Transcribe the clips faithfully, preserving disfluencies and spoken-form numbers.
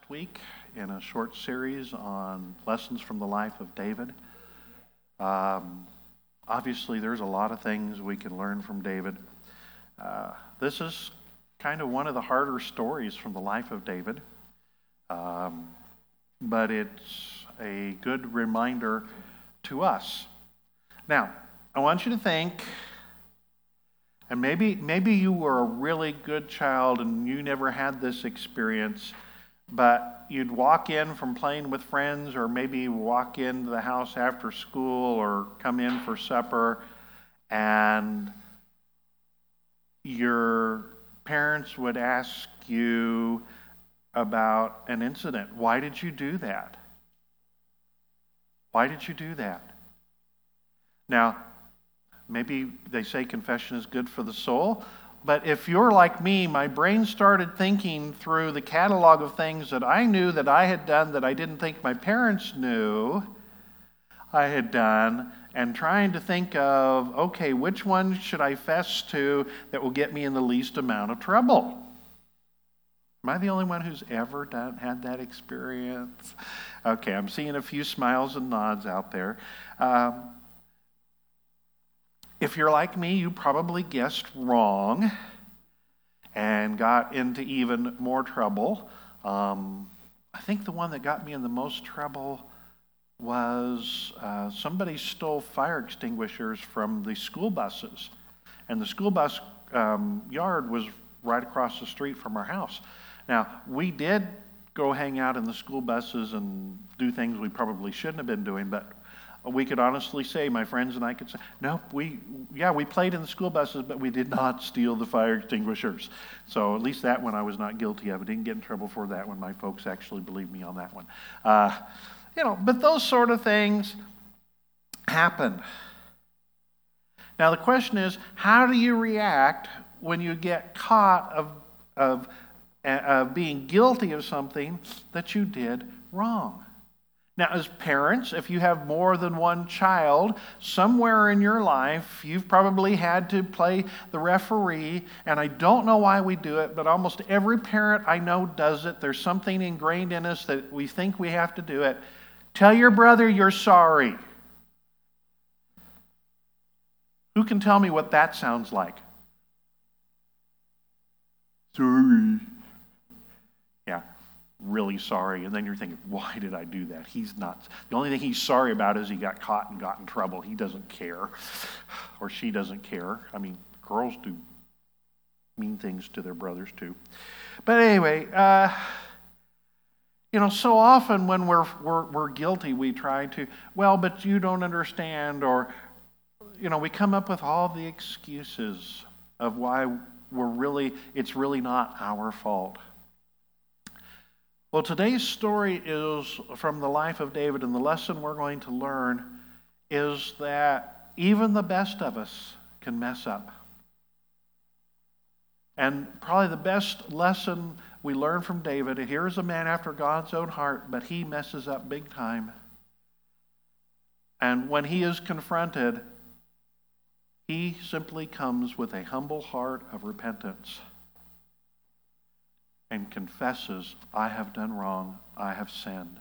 week in a short series on lessons from the life of David. Um, obviously, there's a lot of things we can learn from David. Uh, this is kind of one of the harder stories from the life of David, um, but it's a good reminder to us. Now, I want you to think, and maybe maybe you were a really good child and you never had this experience, but you'd walk in from playing with friends, or maybe walk into the house after school or come in for supper, and your parents would ask you about an incident. Why did you do that? Why did you do that? Now, maybe they say confession is good for the soul, but if you're like me, my brain started thinking through the catalog of things that I knew that I had done that I didn't think my parents knew I had done, and trying to think of, okay, which one should I fess to that will get me in the least amount of trouble? Am I the only one who's ever done, had that experience? Okay, I'm seeing a few smiles and nods out there. Um, If you're like me, you probably guessed wrong and got into even more trouble. Um, I think the one that got me in the most trouble was uh, somebody stole fire extinguishers from the school buses. And the school bus um, yard was right across the street from our house. Now, we did go hang out in the school buses and do things we probably shouldn't have been doing, but we could honestly say, my friends and I could say, no, we, yeah, we played in the school buses, but we did not steal the fire extinguishers. So at least that one I was not guilty of. I didn't get in trouble for that one. My folks actually believed me on that one. Uh, you know, but those sort of things happen. Now the question is, how do you react when you get caught of, of, of being guilty of something that you did wrong? Now, as parents, if you have more than one child, somewhere in your life, you've probably had to play the referee, and I don't know why we do it, but almost every parent I know does it. There's something ingrained in us that we think we have to do it. Tell your brother you're sorry. Who can tell me what that sounds like? Sorry. Yeah. Really sorry, and then you're thinking, why did I do that? He's not, the only thing he's sorry about is he got caught and got in trouble. He doesn't care, or she doesn't care. I mean, girls do mean things to their brothers too. But anyway, uh, you know, so often when we're, we're, we're guilty, we try to, well, but you don't understand, or, you know, we come up with all the excuses of why we're really, it's really not our fault. Well, today's story is from the life of David, and the lesson we're going to learn is that even the best of us can mess up. And probably the best lesson we learn from David, here's a man after God's own heart, but he messes up big time. And when he is confronted, he simply comes with a humble heart of repentance and confesses, I have done wrong, I have sinned.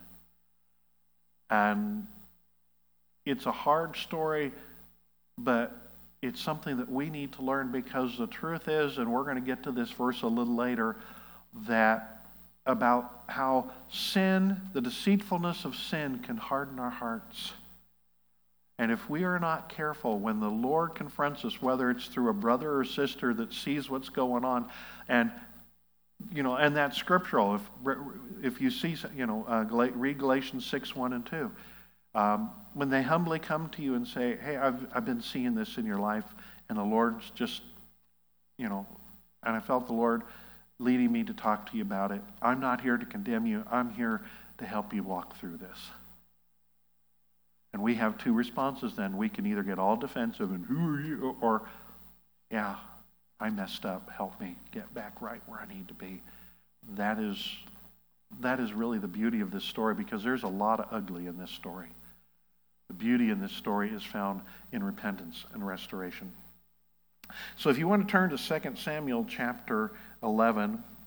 And it's a hard story, but it's something that we need to learn, because the truth is, and we're going to get to this verse a little later, that about how sin, the deceitfulness of sin, can harden our hearts. And if we are not careful, when the Lord confronts us, whether it's through a brother or sister that sees what's going on, and you know, and that's scriptural. If if you see, you know, uh, read Galatians six, one and two. Um, when they humbly come to you and say, hey, I've, I've been seeing this in your life, and the Lord's just, you know, and I felt the Lord leading me to talk to you about it. I'm not here to condemn you. I'm here to help you walk through this. And we have two responses then. We can either get all defensive and, who are you? Or, yeah, I messed up. Help me get back right where I need to be. That is, that is really the beauty of this story, because there's a lot of ugly in this story. The beauty in this story is found in repentance and restoration. So if you want to turn to Second Samuel chapter eleven,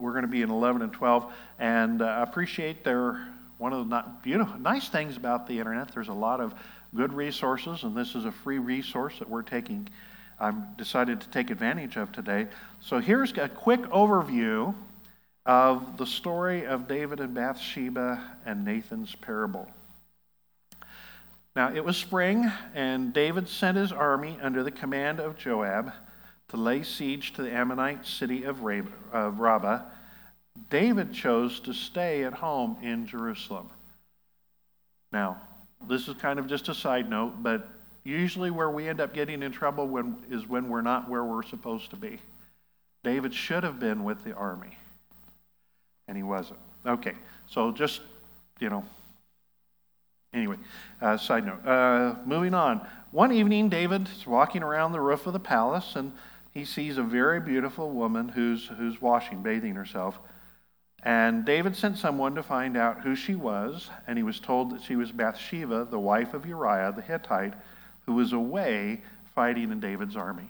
we're going to be in eleven and twelve, and I uh, appreciate their, one of the not beautiful, nice things about the internet, there's a lot of good resources, and this is a free resource that we're taking, I've decided to take advantage of today. So here's a quick overview of the story of David and Bathsheba and Nathan's parable. Now, it was spring, and David sent his army under the command of Joab to lay siege to the Ammonite city of Rabbah. David chose to stay at home in Jerusalem. Now, this is kind of just a side note, but usually where we end up getting in trouble when, is when we're not where we're supposed to be. David should have been with the army, and he wasn't. Okay, so just, you know, anyway, uh, side note. Uh, moving on. One evening, David is walking around the roof of the palace, and he sees a very beautiful woman who's who's washing, bathing herself. And David sent someone to find out who she was, and he was told that she was Bathsheba, the wife of Uriah the Hittite, who was away fighting in David's army.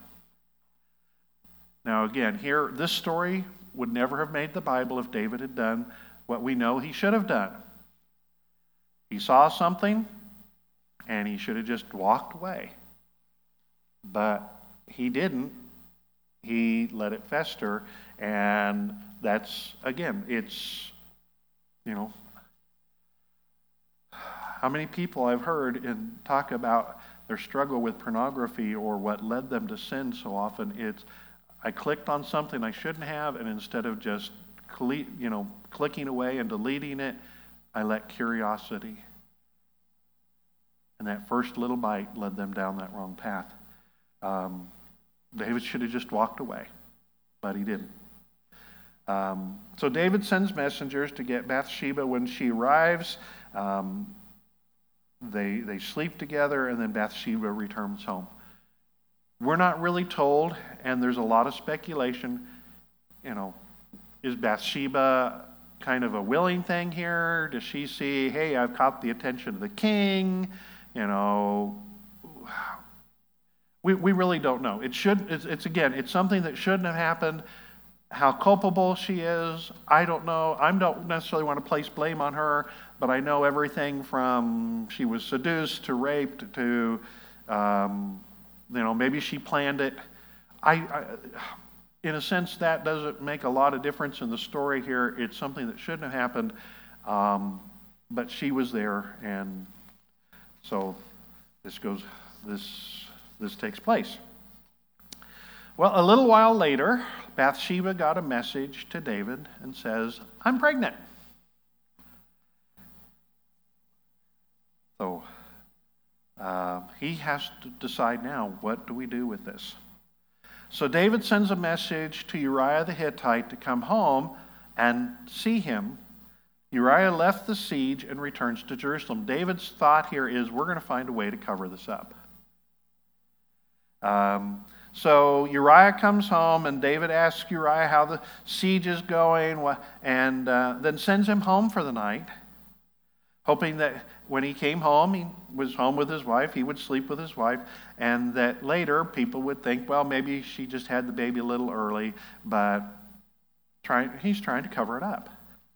Now again, here, this story would never have made the Bible if David had done what we know he should have done. He saw something, and he should have just walked away. But he didn't. He let it fester, and that's, again, it's, you know, how many people I've heard and talk about their struggle with pornography or what led them to sin so often. It's, I clicked on something I shouldn't have, and instead of just, you know, clicking away and deleting it, I let curiosity. And that first little bite led them down that wrong path. Um, David should have just walked away, but he didn't. Um, so David sends messengers to get Bathsheba. When she arrives, um, they they sleep together, and then Bathsheba returns home. We're not really told, and there's a lot of speculation. You know, is Bathsheba kind of a willing thing here? Does she see, hey, I've caught the attention of the king? You know, we we really don't know. It should. It's, it's again. It's something that shouldn't have happened. How culpable she is, I don't know. I don't necessarily want to place blame on her, but I know everything from she was seduced to raped to, um, you know, maybe she planned it. I, I, in a sense, that doesn't make a lot of difference in the story here. It's something that shouldn't have happened, um, but she was there, and so this goes. This this takes place. Well, a little while later, Bathsheba got a message to David and says, I'm pregnant. So uh, he has to decide now, what do we do with this? So David sends a message to Uriah the Hittite to come home and see him. Uriah left the siege and returns to Jerusalem. David's thought here is, we're going to find a way to cover this up. Um... So Uriah comes home, and David asks Uriah how the siege is going, and uh, then sends him home for the night, hoping that when he came home, he was home with his wife, he would sleep with his wife, and that later people would think, well, maybe she just had the baby a little early, but try, he's trying to cover it up.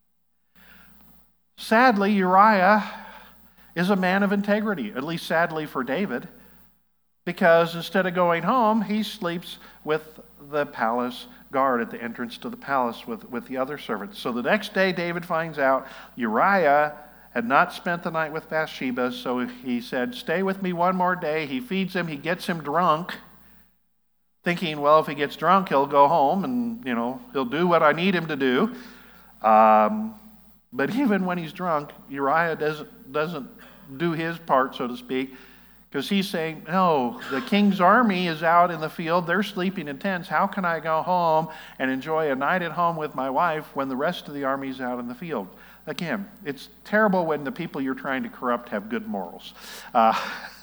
Sadly, Uriah is a man of integrity, at least sadly for David, because instead of going home, he sleeps with the palace guard at the entrance to the palace with, with the other servants. So the next day, David finds out Uriah had not spent the night with Bathsheba, so he said, stay with me one more day. He feeds him, he gets him drunk, thinking, well, if he gets drunk, he'll go home and, you know, he'll do what I need him to do. Um, but even when he's drunk, Uriah doesn't, doesn't do his part, so to speak, because he's saying, no, the king's army is out in the field. They're sleeping in tents. How can I go home and enjoy a night at home with my wife when the rest of the army is out in the field? Again, it's terrible when the people you're trying to corrupt have good morals. Uh,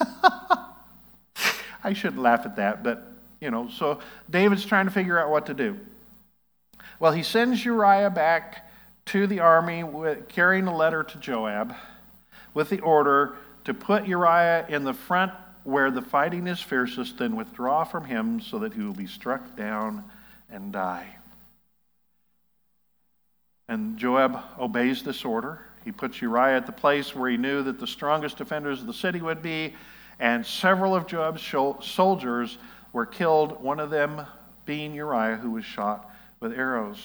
I shouldn't laugh at that, but, you know, so David's trying to figure out what to do. Well, he sends Uriah back to the army with, carrying a letter to Joab with the order to put Uriah in the front where the fighting is fiercest, then withdraw from him so that he will be struck down and die. And Joab obeys this order. He puts Uriah at the place where he knew that the strongest defenders of the city would be, and several of Joab's soldiers were killed, one of them being Uriah, who was shot with arrows.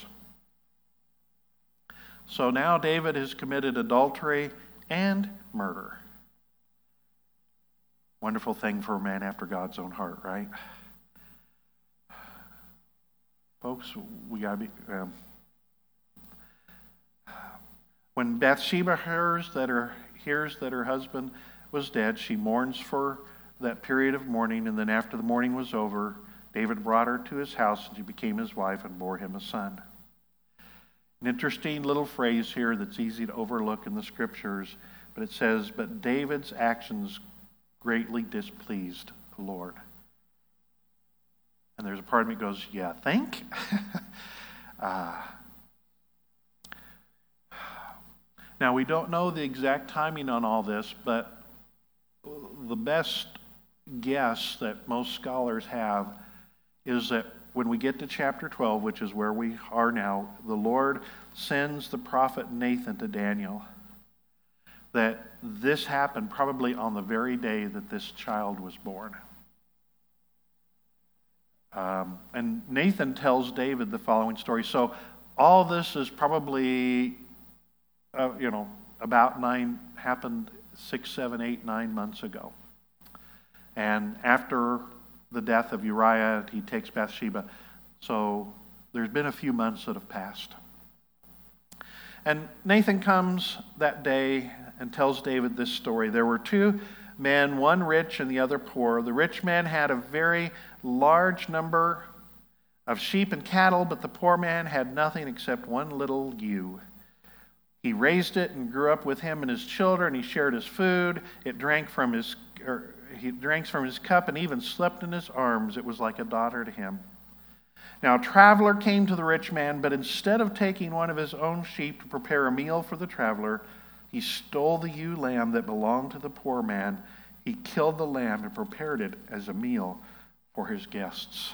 So now David has committed adultery and murder. Wonderful thing for a man after God's own heart, right? Folks, we got to be... Um, when Bathsheba hears that, her, hears that her husband was dead, she mourns for that period of mourning, and then after the mourning was over, David brought her to his house, and she became his wife and bore him a son. An interesting little phrase here that's easy to overlook in the scriptures, but it says, but David's actions greatly displeased the Lord. And there's a part of me that goes, yeah, think? uh, now, we don't know the exact timing on all this, but the best guess that most scholars have is that when we get to chapter twelve, which is where we are now, the Lord sends the prophet Nathan to Daniel. That this happened probably on the very day that this child was born. Um, and Nathan tells David the following story. So all this is probably, uh, you know, about nine, happened six, seven, eight, nine months ago. And after the death of Uriah, he takes Bathsheba. So there's been a few months that have passed. And Nathan comes that day and tells David this story. There were two men, one rich and the other poor. The rich man had a very large number of sheep and cattle, but the poor man had nothing except one little ewe. He raised it and grew up with him and his children. He shared his food. It drank from his, or he drank from his cup and even slept in his arms. It was like a daughter to him. Now a traveler came to the rich man, but instead of taking one of his own sheep to prepare a meal for the traveler, he stole the ewe lamb that belonged to the poor man. He killed the lamb and prepared it as a meal for his guests.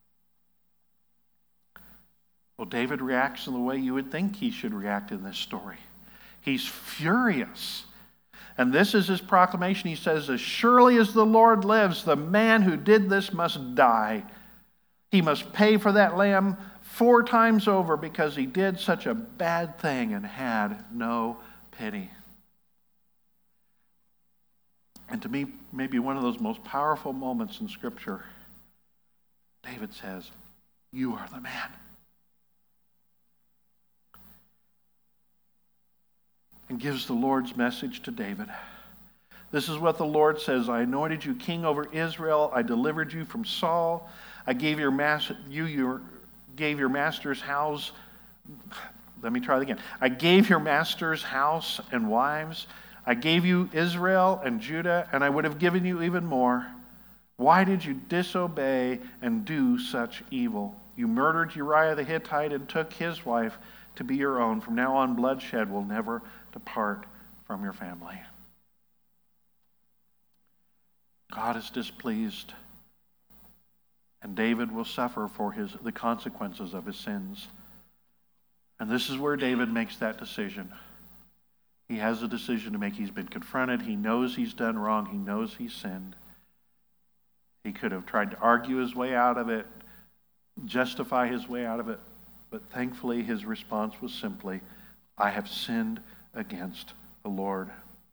Well, David reacts in the way you would think he should react in this story. He's furious. And this is his proclamation. He says, as surely as the Lord lives, the man who did this must die. He must pay for that lamb four times over because he did such a bad thing and had no pity. And to me, maybe one of those most powerful moments in Scripture, David says, you are the man. And gives the Lord's message to David. This is what the Lord says, I anointed you king over Israel. I delivered you from Saul. I gave your master, you your, gave your master's house. Let me try that again. I gave your master's house and wives. I gave you Israel and Judah, and I would have given you even more. Why did you disobey and do such evil? You murdered Uriah the Hittite and took his wife to be your own. From now on, bloodshed will never depart from your family. God is displeased, and David will suffer for his, the consequences of his sins. And this is where David makes that decision. He has a decision to make. He's been confronted. He knows he's done wrong. He knows he's sinned. He could have tried to argue his way out of it, justify his way out of it, but thankfully his response was simply, I have sinned against the Lord.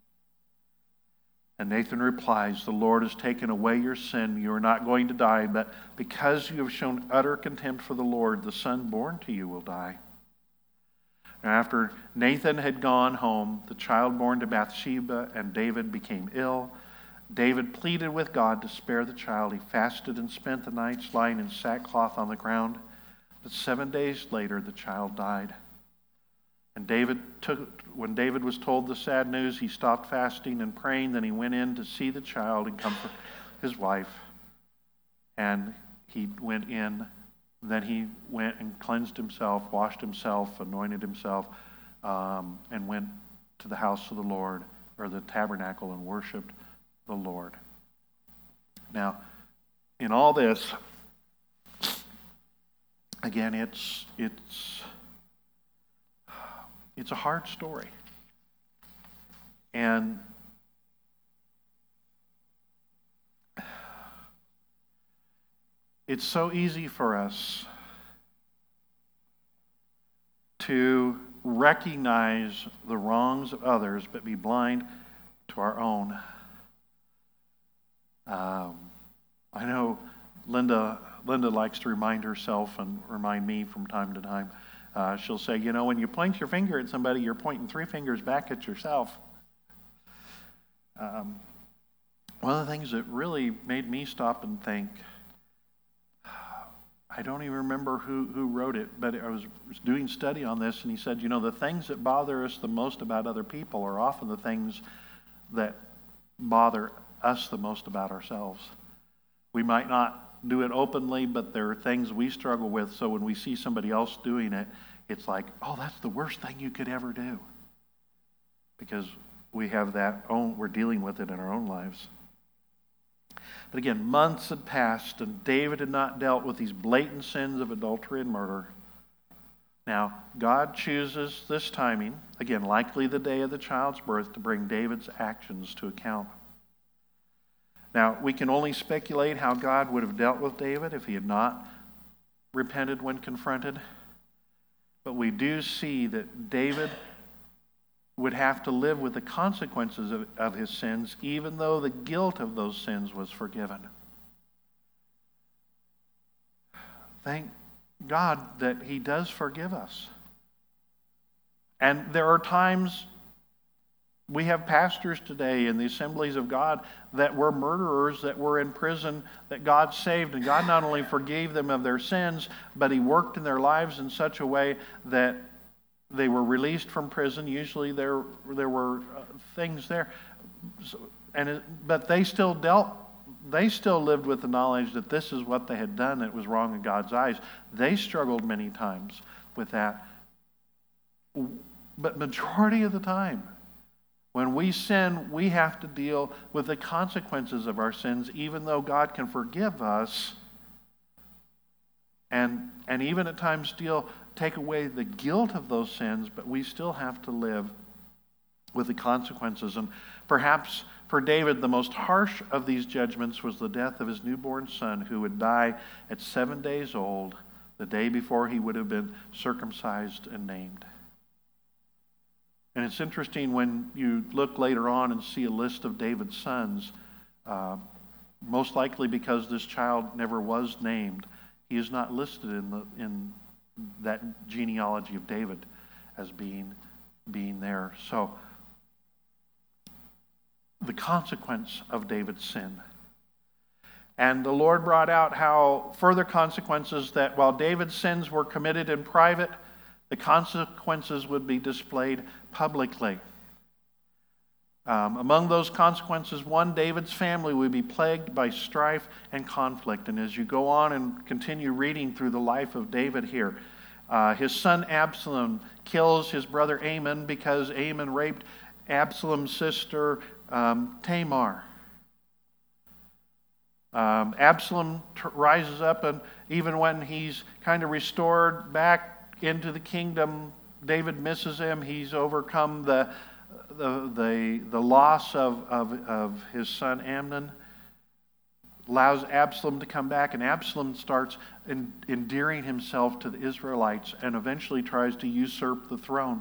And Nathan replies, the Lord has taken away your sin. You are not going to die, but because you have shown utter contempt for the Lord, the son born to you will die. And after Nathan had gone home, the child born to Bathsheba and David became ill. David pleaded with God to spare the child. He fasted and spent the nights lying in sackcloth on the ground. But seven days later, the child died. And David took, when David was told the sad news, he stopped fasting and praying. Then he went in to see the child and comfort his wife. And he went in. Then he went and cleansed himself, washed himself, anointed himself, um, and went to the house of the Lord, or the tabernacle, and worshiped the Lord. Now, in all this, again, it's it's It's a hard story. And it's so easy for us to recognize the wrongs of others but be blind to our own. Um, I know Linda Linda likes to remind herself and remind me from time to time. Uh, she'll say, you know, when you point your finger at somebody, you're pointing three fingers back at yourself. Um, one of the things that really made me stop and think, I don't even remember who, who wrote it, but I was doing study on this, and he said, you know, the things that bother us the most about other people are often the things that bother us the most about ourselves. We might not do it openly, but there are things we struggle with, so when we see somebody else doing it, it's like, oh, that's the worst thing you could ever do. Because we have that own, we're dealing with it in our own lives. But again, months had passed, and David had not dealt with these blatant sins of adultery and murder. Now, God chooses this timing, again, likely the day of the child's birth, to bring David's actions to account. Now, we can only speculate how God would have dealt with David if he had not repented when confronted. But we do see that David would have to live with the consequences of, of his sins, even though the guilt of those sins was forgiven. Thank God that he does forgive us. And there are times we have pastors today in the assemblies of God that were murderers, that were in prison, that God saved. And God not only forgave them of their sins, but he worked in their lives in such a way that they were released from prison. Usually there, there were uh, things there. So, and it, but they still dealt, they still lived with the knowledge that this is what they had done. It was wrong in God's eyes. They struggled many times with that. But majority of the time, when we sin, we have to deal with the consequences of our sins, even though God can forgive us and, and even at times deal, take away the guilt of those sins, but we still have to live with the consequences. And perhaps for David, the most harsh of these judgments was the death of his newborn son, who would die at seven days old, the day before he would have been circumcised and named. And it's interesting when you look later on and see a list of David's sons, uh, most likely because this child never was named, he is not listed in the in that genealogy of David as being being there. So the consequence of David's sin. And the Lord brought out how further consequences, that while David's sins were committed in private, the consequences would be displayed publicly. Um, among those consequences, one, David's family would be plagued by strife and conflict. And as you go on and continue reading through the life of David here, uh, his son Absalom kills his brother Amnon because Amnon raped Absalom's sister um, Tamar. Um, Absalom t- rises up, and even when he's kind of restored back into the kingdom, David misses him. He's overcome the the the, the loss of, of, of his son Amnon, allows Absalom to come back, and Absalom starts en- endearing himself to the Israelites and eventually tries to usurp the throne.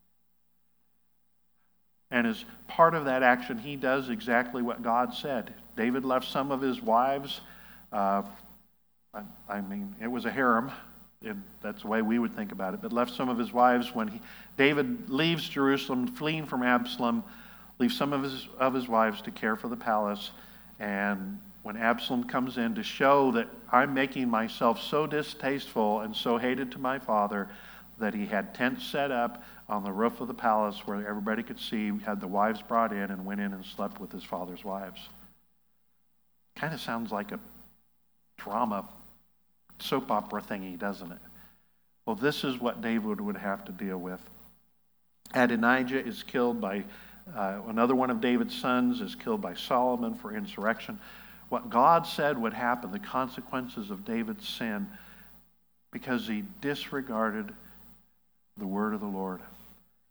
And as part of that action, he does exactly what God said. David left some of his wives. Uh, I, I mean, it was a harem. And that's the way we would think about it, but left some of his wives when he, David leaves Jerusalem, fleeing from Absalom, leaves some of his, of his wives to care for the palace. And when Absalom comes in to show that I'm making myself so distasteful and so hated to my father, that he had tents set up on the roof of the palace where everybody could see, had the wives brought in, and went in and slept with his father's wives. Kind of sounds like a drama soap opera thingy, doesn't it? Well, this is what David would have to deal with. Adonijah is killed by, uh, another one of David's sons is killed by Solomon for insurrection. What God said would happen, the consequences of David's sin, because he disregarded the word of the Lord.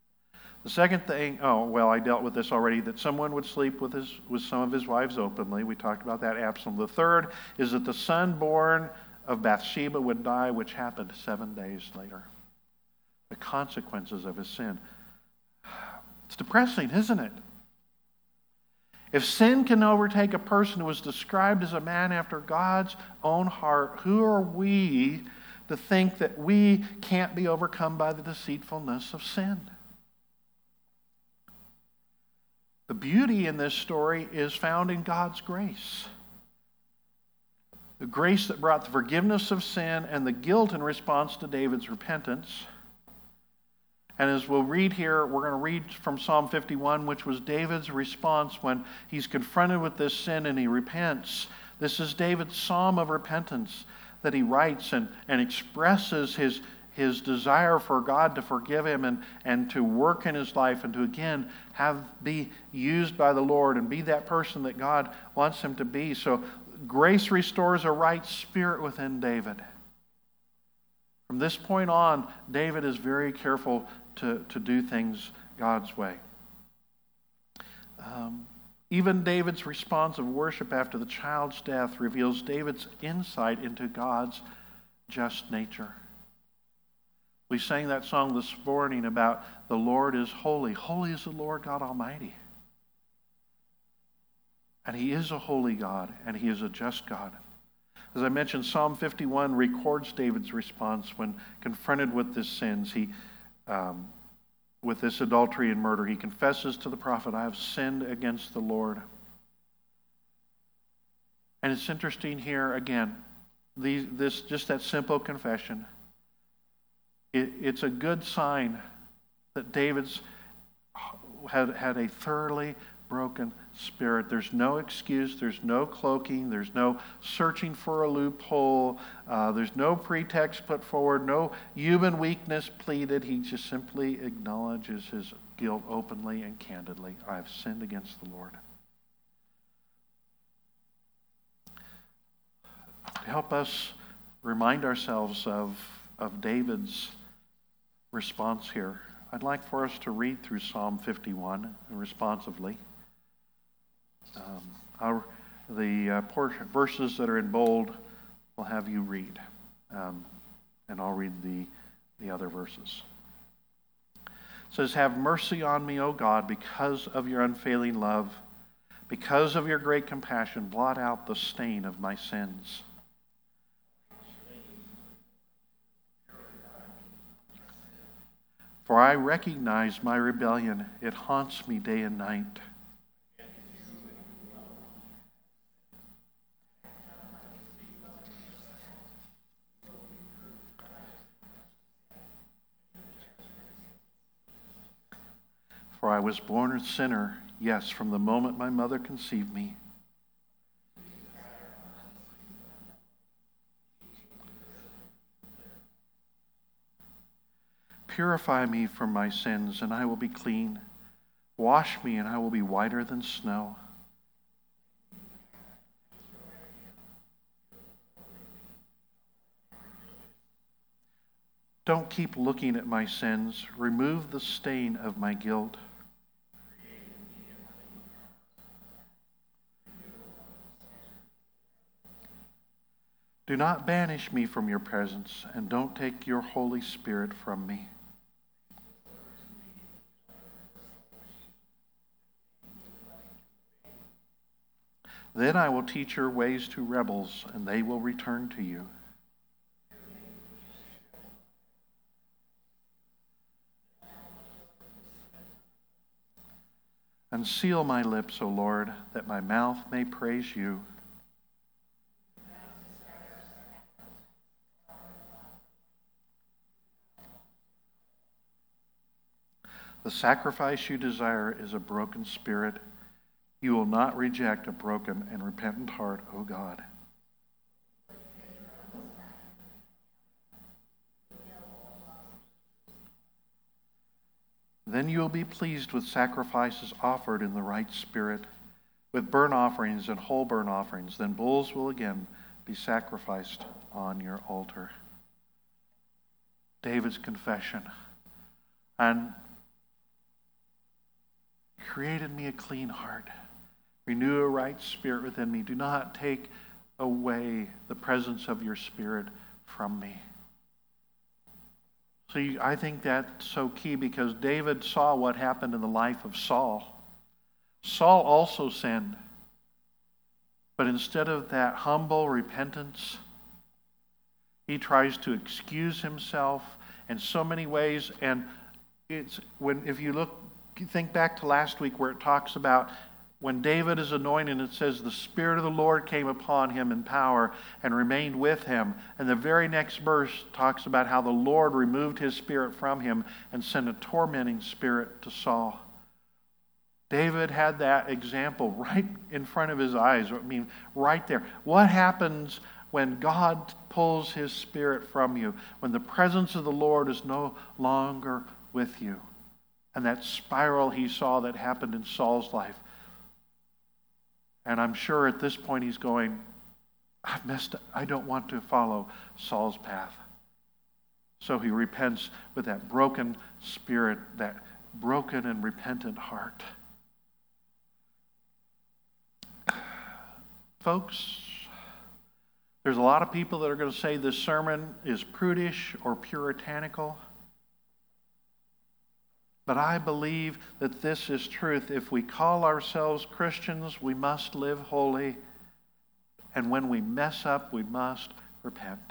The second thing, oh, well, I dealt with this already, that someone would sleep with, his, with some of his wives openly. We talked about that, Absalom. The third is that the son born of Bathsheba would die, which happened seven days later. The consequences of his sin. It's depressing, isn't it? If sin can overtake a person who is described as a man after God's own heart, who are we to think that we can't be overcome by the deceitfulness of sin? The beauty in this story is found in God's grace. The grace that brought the forgiveness of sin and the guilt in response to David's repentance. And as we'll read here, we're going to read from Psalm fifty-one, which was David's response when he's confronted with this sin and he repents. This is David's psalm of repentance that he writes and, and expresses his, his desire for God to forgive him and, and to work in his life and to again have be used by the Lord and be that person that God wants him to be. So grace restores a right spirit within David. From this point on, David is very careful to, to do things God's way. Um, even David's response of worship after the child's death reveals David's insight into God's just nature. We sang that song this morning about the Lord is holy. Holy is the Lord God Almighty. And He is a holy God, and He is a just God. As I mentioned, Psalm fifty-one records David's response when confronted with his sins. He, um, with this adultery and murder, he confesses to the prophet, I have sinned against the Lord. And it's interesting here, again, these, this just that simple confession. It, it's a good sign that David's had, had a thoroughly broken spirit. There's no excuse. There's no cloaking. There's no searching for a loophole. Uh, there's no pretext put forward. No human weakness pleaded. He just simply acknowledges his guilt openly and candidly. I have sinned against the Lord. To help us remind ourselves of, of David's response here, I'd like for us to read through Psalm fifty-one responsively. Um, our, the uh, portion, verses that are in bold will have you read, um, and I'll read the, the other verses. It says, have mercy on me, O God, because of your unfailing love, because of your great compassion, blot out the stain of my sins. For I recognize my rebellion. It haunts me day and night. For I was born a sinner, yes, from the moment my mother conceived me. Purify me from my sins, and I will be clean. Wash me, and I will be whiter than snow. Don't keep looking at my sins. Remove the stain of my guilt. Do not banish me from your presence, and don't take your Holy Spirit from me. Then I will teach your ways to rebels, and they will return to you. Unseal my lips, O Lord, that my mouth may praise you. The sacrifice you desire is a broken spirit. You will not reject a broken and repentant heart, O God. Then you will be pleased with sacrifices offered in the right spirit, with burnt offerings and whole burnt offerings. Then bulls will again be sacrificed on your altar. David's confession. And create in me a clean heart. Renew a right spirit within me. Do not take away the presence of your Spirit from me. See, I think that's so key because David saw what happened in the life of Saul. Saul also sinned. But instead of that humble repentance, he tries to excuse himself in so many ways. And it's when if you look, think back to last week where it talks about when David is anointed, it says the Spirit of the Lord came upon him in power and remained with him. And the very next verse talks about how the Lord removed his spirit from him and sent a tormenting spirit to Saul. David had that example right in front of his eyes. I mean, right there. What happens when God pulls his spirit from you? When the presence of the Lord is no longer with you? And that spiral he saw that happened in Saul's life. And I'm sure at this point he's going, I've messed up. I don't want to follow Saul's path. So he repents with that broken spirit, that broken and repentant heart. Folks, there's a lot of people that are going to say this sermon is prudish or puritanical. But I believe that this is truth. If we call ourselves Christians, we must live holy. And when we mess up, we must repent.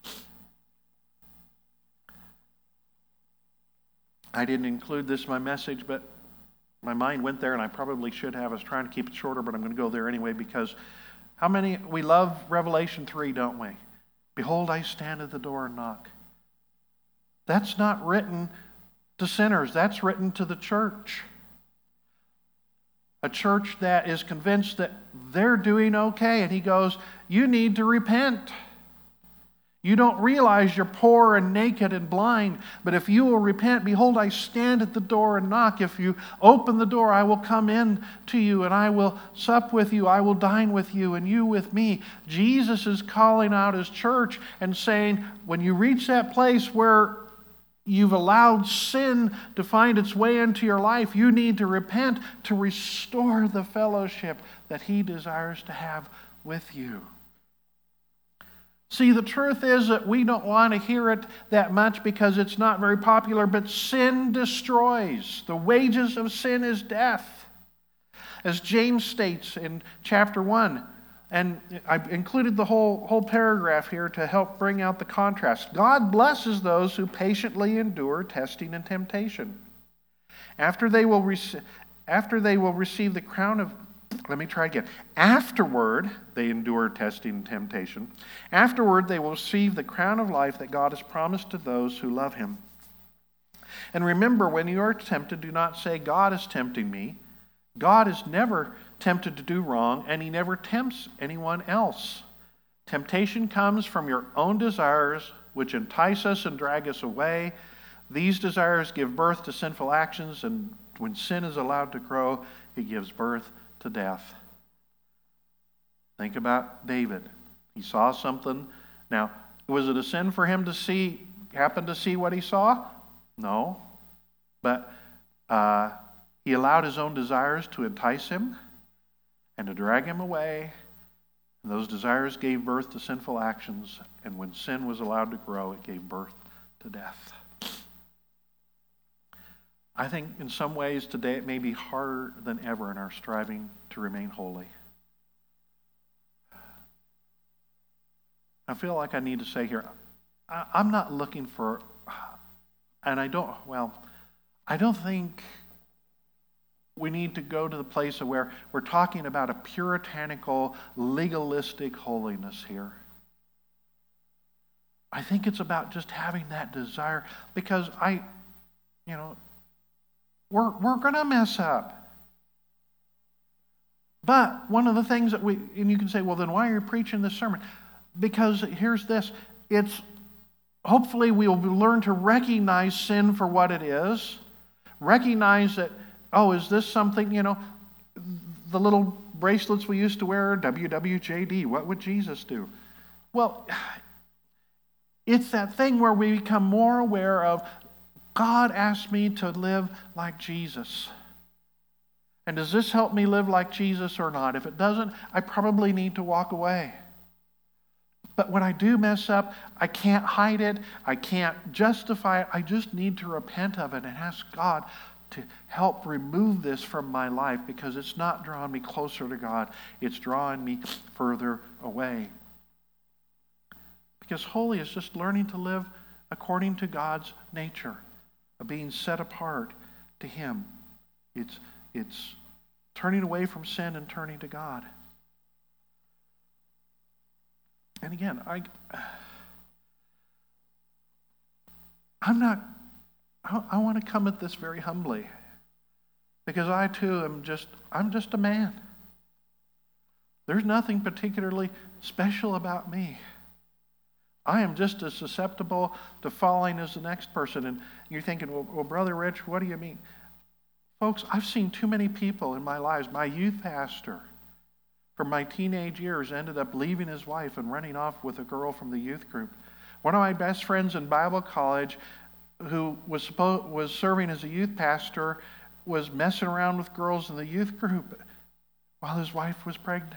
I didn't include this in my message, but my mind went there, and I probably should have. I was trying to keep it shorter, but I'm going to go there anyway, because how many, we love Revelation three, don't we? Behold, I stand at the door and knock. That's not written to sinners. That's written to the church. A church that is convinced that they're doing okay. And he goes, you need to repent. You don't realize you're poor and naked and blind. But if you will repent, behold, I stand at the door and knock. If you open the door, I will come in to you and I will sup with you. I will dine with you and you with me. Jesus is calling out his church and saying, when you reach that place where you've allowed sin to find its way into your life, you need to repent to restore the fellowship that he desires to have with you. See, the truth is that we don't want to hear it that much because it's not very popular, but sin destroys. The wages of sin is death. As James states in chapter one, and I've included the whole, whole paragraph here to help bring out the contrast. God blesses those who patiently endure testing and temptation. After they will, rec- after they will receive the crown of, let me try again. Afterward, they endure testing and temptation. Afterward, they will receive the crown of life that God has promised to those who love him. And remember, when you are tempted, do not say, God is tempting me. God is never tempted to do wrong, and he never tempts anyone else. Temptation comes from your own desires, which entice us and drag us away. These desires give birth to sinful actions, and when sin is allowed to grow, it gives birth to death. Think about David. He saw something. Now, was it a sin for him to see, happen to see what he saw? No. But uh, he allowed his own desires to entice him and to drag him away. And those desires gave birth to sinful actions. And when sin was allowed to grow, it gave birth to death. I think in some ways today it may be harder than ever in our striving to remain holy. I feel like I need to say here, I, I'm not looking for, and I don't, well, I don't think we need to go to the place of where we're talking about a puritanical, legalistic holiness here. I think it's about just having that desire, because I, you know, we're, we're going to mess up. But one of the things that we, and you can say, well, then why are you preaching this sermon? Because here's this, it's, hopefully we'll learn to recognize sin for what it is, recognize that, oh, is this something, you know, the little bracelets we used to wear, W W J D, what would Jesus do? Well, it's that thing where we become more aware of, God asked me to live like Jesus. And does this help me live like Jesus or not? If it doesn't, I probably need to walk away. But when I do mess up, I can't hide it. I can't justify it. I just need to repent of it and ask God to help remove this from my life, because it's not drawing me closer to God. It's drawing me further away. Because holy is just learning to live according to God's nature, of being set apart to Him. It's, it's turning away from sin and turning to God. And again, I, I'm not, I, I want to come at this very humbly, because I too am just, I'm just a man. There's nothing particularly special about me. I am just as susceptible to falling as the next person. And you're thinking, well, well, Brother Rich, what do you mean? Folks, I've seen too many people in my lives. My youth pastor, from my teenage years, ended up leaving his wife and running off with a girl from the youth group. One of my best friends in Bible college, who was supposed, was serving as a youth pastor, was messing around with girls in the youth group while his wife was pregnant.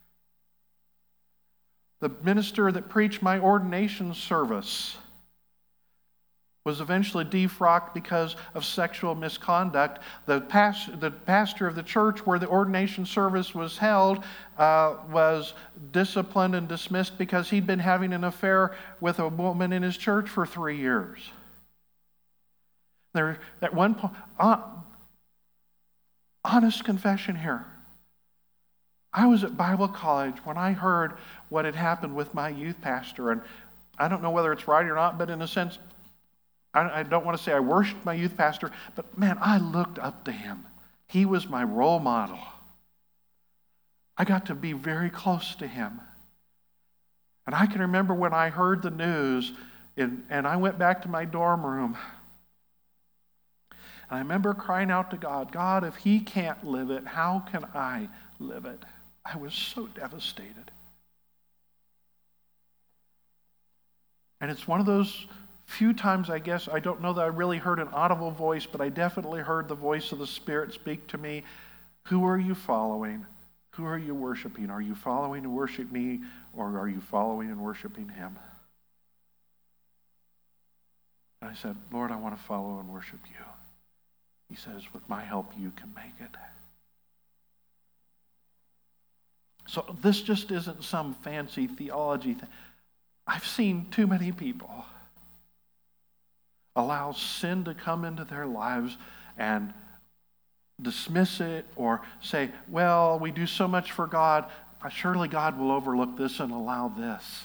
The minister that preached my ordination service was eventually defrocked because of sexual misconduct. The, past, the pastor of the church where the ordination service was held uh, was disciplined and dismissed because he'd been having an affair with a woman in his church for three years. There, at one point, uh, honest confession here. I was at Bible college when I heard what had happened with my youth pastor, and I don't know whether it's right or not, but in a sense, I, I don't want to say I worshiped my youth pastor, but man, I looked up to him. He was my role model. I got to be very close to him. And I can remember when I heard the news, and, and I went back to my dorm room, and I remember crying out to God, God, if he can't live it, how can I live it? I was so devastated. And it's one of those few times, I guess, I don't know that I really heard an audible voice, but I definitely heard the voice of the Spirit speak to me. Who are you following? Who are you worshiping? Are you following and worshiping me, or are you following and worshiping him? And I said, Lord, I want to follow and worship you. He says, with my help, you can make it. So this just isn't some fancy theology thing. I've seen too many people allow sin to come into their lives and dismiss it or say, well, we do so much for God, surely God will overlook this and allow this.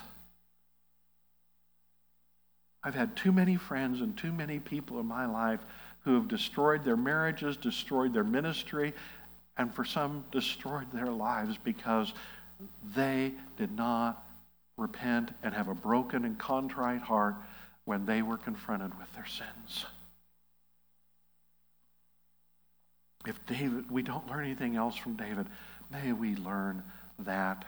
I've had too many friends and too many people in my life who have destroyed their marriages, destroyed their ministry, and for some, destroyed their lives because they did not repent and have a broken and contrite heart when they were confronted with their sins. If David, we don't learn anything else from David, may we learn that.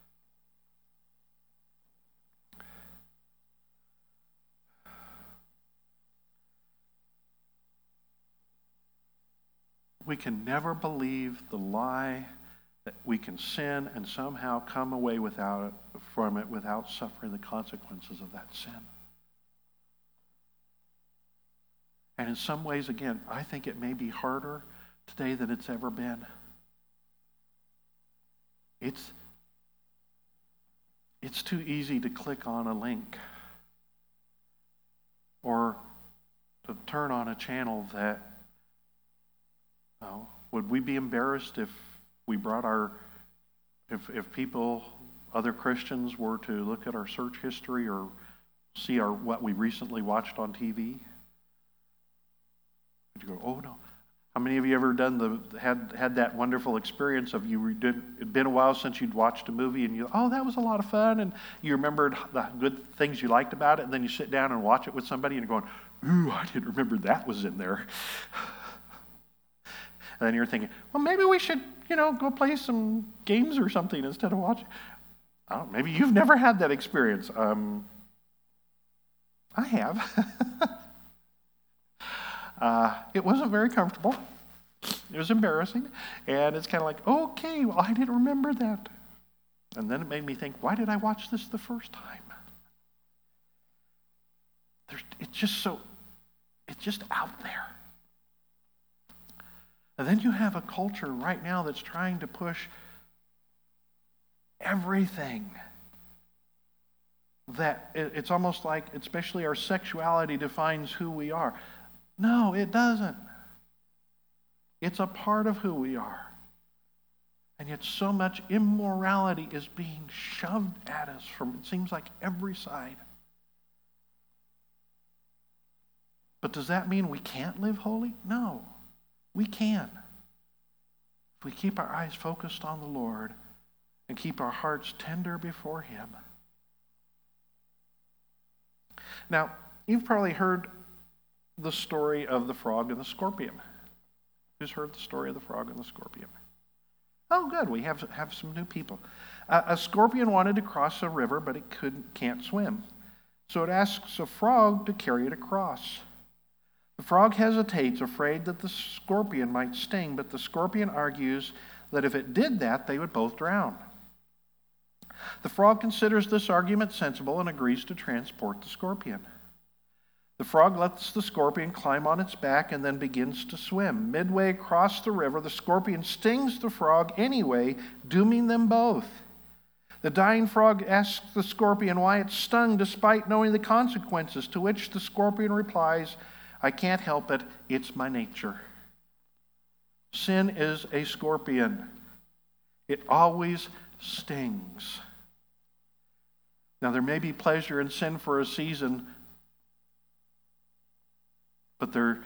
We can never believe the lie that we can sin and somehow come away without it, from it without suffering the consequences of that sin. And in some ways, again, I think it may be harder today than it's ever been. It's, it's too easy to click on a link or to turn on a channel that, oh, would we be embarrassed if we brought our, if, if people, other Christians were to look at our search history or see our what we recently watched on T V? Would you go, oh no. How many of you ever done the had had that wonderful experience of you did it'd been a while since you'd watched a movie and you oh that was a lot of fun and you remembered the good things you liked about it, and then you sit down and watch it with somebody and you're going, ooh, I didn't remember that was in there. And then you're thinking, well, maybe we should, you know, go play some games or something instead of watching. Oh, maybe you've never had that experience. Um, I have. uh, it wasn't very comfortable. It was embarrassing. And it's kind of like, okay, well, I didn't remember that. And then it made me think, why did I watch this the first time? There's, it's just so, it's just out there. And then you have a culture right now that's trying to push everything. That it's almost like, especially our sexuality defines who we are. No, it doesn't. It's a part of who we are. And yet so much immorality is being shoved at us from, it seems like, every side. But does that mean we can't live holy? No, we can. If we keep our eyes focused on the Lord and keep our hearts tender before Him. Now, you've probably heard the story of the frog and the scorpion. Who's heard the story of the frog and the scorpion? Oh, good. We have, have some new people. Uh, a scorpion wanted to cross a river, but it couldn't, can't swim. So it asks a frog to carry it across. The frog hesitates, afraid that the scorpion might sting, but the scorpion argues that if it did that, they would both drown. The frog considers this argument sensible and agrees to transport the scorpion. The frog lets the scorpion climb on its back and then begins to swim. Midway across the river, the scorpion stings the frog anyway, dooming them both. The dying frog asks the scorpion why it stung despite knowing the consequences, to which the scorpion replies, "I can't help it, it's my nature." Sin is a scorpion. It always stings. Now, there may be pleasure in sin for a season, but there,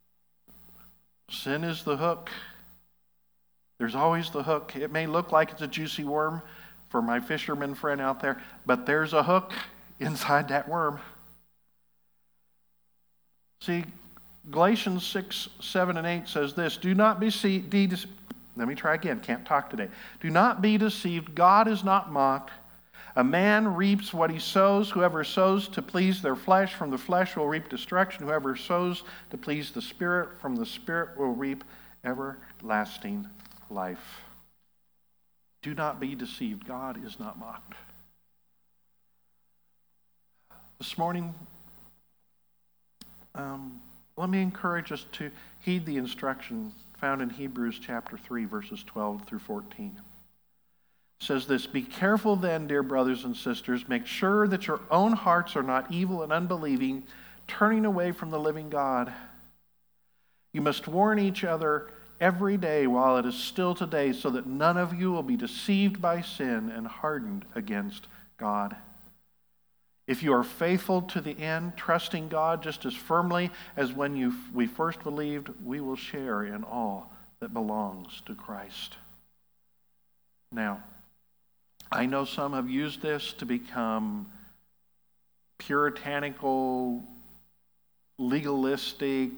sin is the hook. There's always the hook. It may look like it's a juicy worm for my fisherman friend out there, but there's a hook inside that worm. See, Galatians six, seven, and eight says this, Do not be deceived. Let me try again, can't talk today. Do not be deceived. God is not mocked. A man reaps what he sows. Whoever sows to please their flesh, from the flesh will reap destruction. Whoever sows to please the Spirit, from the Spirit will reap everlasting life. Do not be deceived. God is not mocked. This morning, um, let me encourage us to heed the instruction found in Hebrews chapter three, verses twelve through fourteen. It says this, Be careful then, dear brothers and sisters, make sure that your own hearts are not evil and unbelieving, turning away from the living God. You must warn each other every day while it is still today, so that none of you will be deceived by sin and hardened against God. If you are faithful to the end, trusting God just as firmly as when you, we first believed, we will share in all that belongs to Christ. Now, I know some have used this to become puritanical, legalistic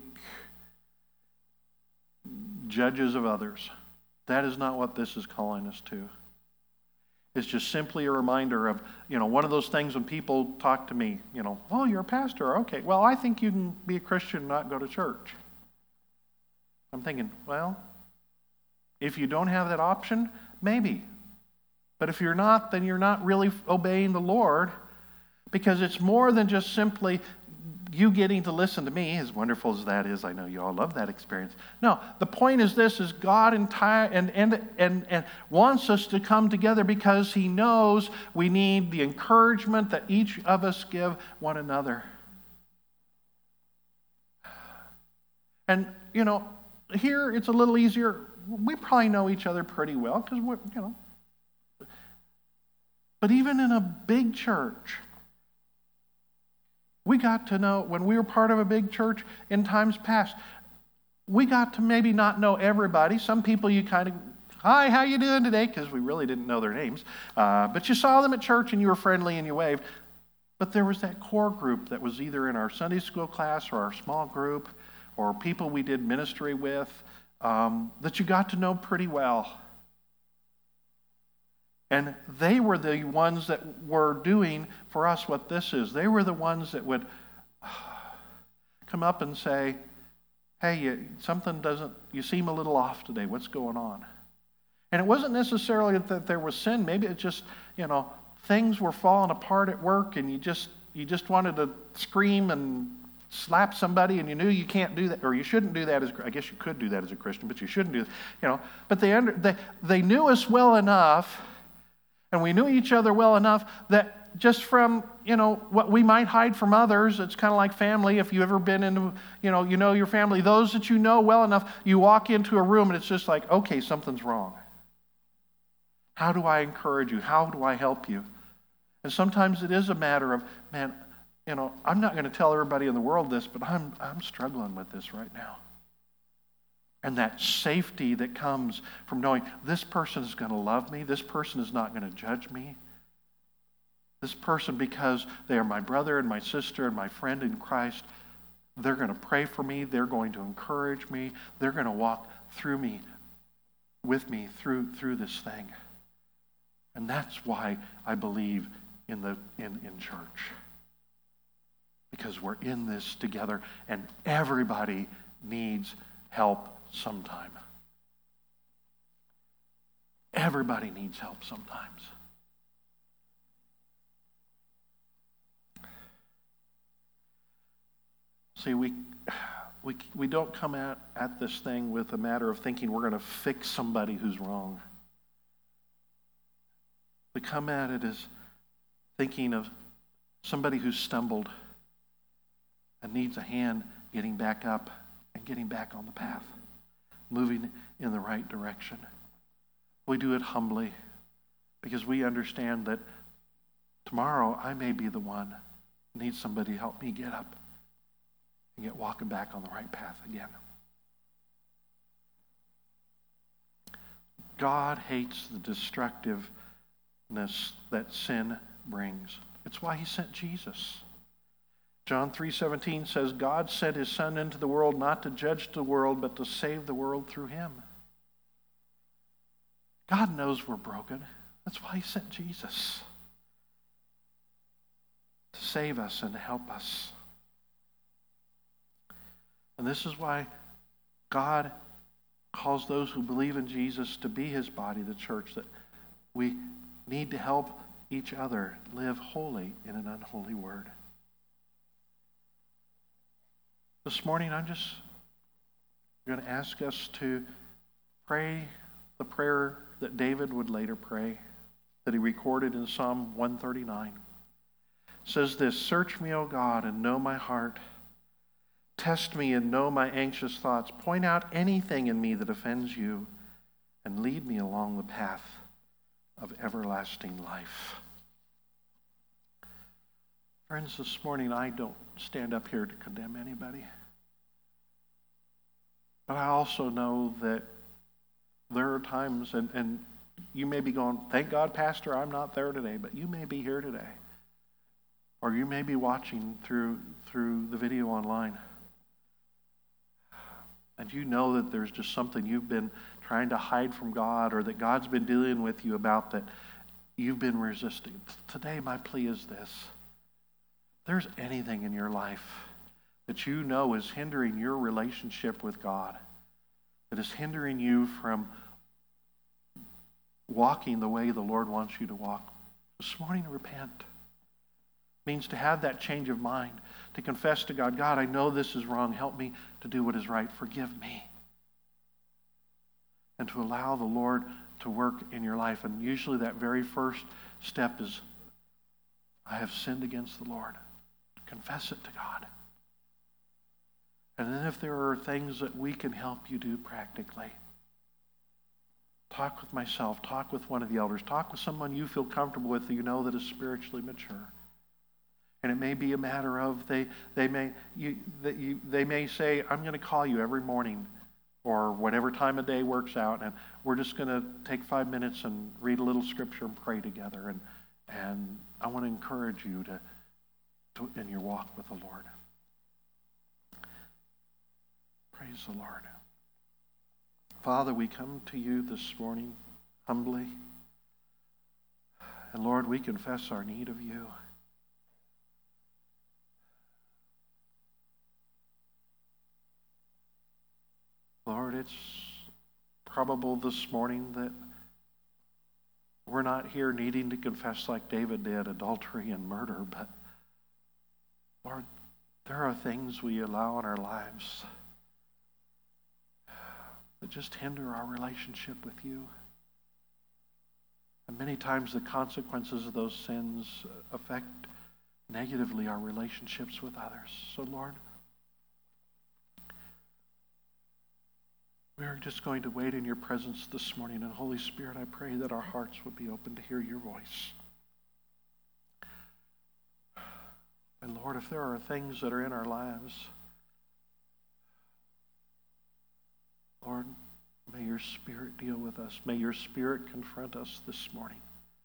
judges of others. That is not what this is calling us to. It's just simply a reminder of, you know, one of those things when people talk to me, you know, oh, you're a pastor. Okay, well, I think you can be a Christian and not go to church. I'm thinking, well, if you don't have that option, maybe. But if you're not, then you're not really obeying the Lord, because it's more than just simply you getting to listen to me, as wonderful as that is. I know you all love that experience. No, the point is this, is God entire, and, and, and, and wants us to come together because He knows we need the encouragement that each of us give one another. And, you know, here it's a little easier. We probably know each other pretty well because we're, you know. But even in a big church, we got to know, when we were part of a big church in times past, we got to maybe not know everybody. Some people you kind of, hi, how you doing today? Because we really didn't know their names. Uh, but you saw them at church and you were friendly and you waved. But there was that core group that was either in our Sunday school class or our small group or people we did ministry with um, that you got to know pretty well. And they were the ones that were doing for us what this is. They were the ones that would come up and say, hey, you, something doesn't, you seem a little off today. What's going on? And it wasn't necessarily that there was sin. Maybe it's just, you know, things were falling apart at work and you just you just wanted to scream and slap somebody and you knew you can't do that, or you shouldn't do that as, I guess you could do that as a Christian, but you shouldn't do that, you know. But they, under, they, they knew us well enough, and we knew each other well enough that just from, you know, what we might hide from others, it's kind of like family. If you've ever been into, you know, you know your family, those that you know well enough, you walk into a room and it's just like, okay, something's wrong. How do I encourage you? How do I help you? And sometimes it is a matter of, man, you know, I'm not going to tell everybody in the world this, but I'm I'm struggling with this right now. And that safety that comes from knowing this person is going to love me, this person is not going to judge me. This person, because they are my brother and my sister and my friend in Christ, they're going to pray for me, they're going to encourage me, they're going to walk through me, with me through through this thing. And that's why I believe in the in, in church. Because we're in this together and everybody needs help sometime. Everybody needs help sometimes. See, we we we don't come at, at this thing with a matter of thinking we're going to fix somebody who's wrong. We come at it as thinking of somebody who's stumbled and needs a hand getting back up and getting back on the path, moving in the right direction. We do it humbly because we understand that tomorrow I may be the one who needs somebody to help me get up and get walking back on the right path again. God hates the destructiveness that sin brings. It's why he sent Jesus. John three seventeen says, God sent his Son into the world not to judge the world, but to save the world through him. God knows we're broken. That's why he sent Jesus. To save us and to help us. And this is why God calls those who believe in Jesus to be his body, the church, that we need to help each other live holy in an unholy word. This morning, I'm just going to ask us to pray the prayer that David would later pray, that he recorded in Psalm one thirty-nine. It says this, search me, O God, and know my heart. Test me and know my anxious thoughts. Point out anything in me that offends you, and lead me along the path of everlasting life. Friends, this morning I don't stand up here to condemn anybody. But I also know that there are times, and, and you may be going, thank God, Pastor, I'm not there today, but you may be here today. Or you may be watching through through the video online. And you know that there's just something you've been trying to hide from God, or that God's been dealing with you about that you've been resisting. Today, my plea is this. If there's anything in your life that you know is hindering your relationship with God, that is hindering you from walking the way the Lord wants you to walk, this morning, repent. It means to have that change of mind, to confess to God, God, I know this is wrong. Help me to do what is right. Forgive me. And to allow the Lord to work in your life. And usually that very first step is, I have sinned against the Lord. Confess it to God. And then if there are things that we can help you do practically, talk with myself, talk with one of the elders, talk with someone you feel comfortable with that you know that is spiritually mature. And it may be a matter of they they may you, that you they may say, I'm going to call you every morning or whatever time of day works out, and we're just going to take five minutes and read a little scripture and pray together. And and I want to encourage you to, to in your walk with the Lord. Praise the Lord. Father, we come to you this morning humbly. And Lord, we confess our need of you. it's probable this morning that we're not here needing to confess like David did, adultery and murder, but Lord, there are things we allow in our lives that just hinder our relationship with you. And many times the consequences of those sins affect negatively our relationships with others. So Lord, we are just going to wait in your presence this morning. And Holy Spirit, I pray that our hearts would be open to hear your voice. And Lord, if there are things that are in our lives, Lord, may your Spirit deal with us. May your Spirit confront us this morning.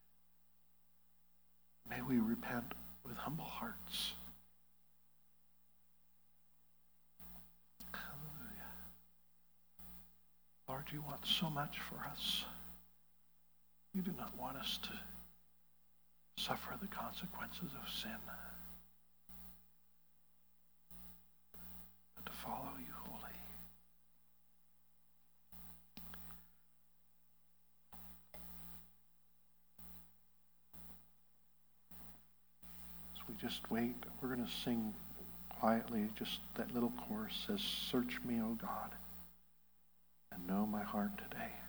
May we repent with humble hearts. Hallelujah. Lord, you want so much for us. You do not want us to suffer the consequences of sin, but to follow you wholly. As we just wait, we're going to sing quietly, just that little chorus says, "Search me, O God, and know my heart today."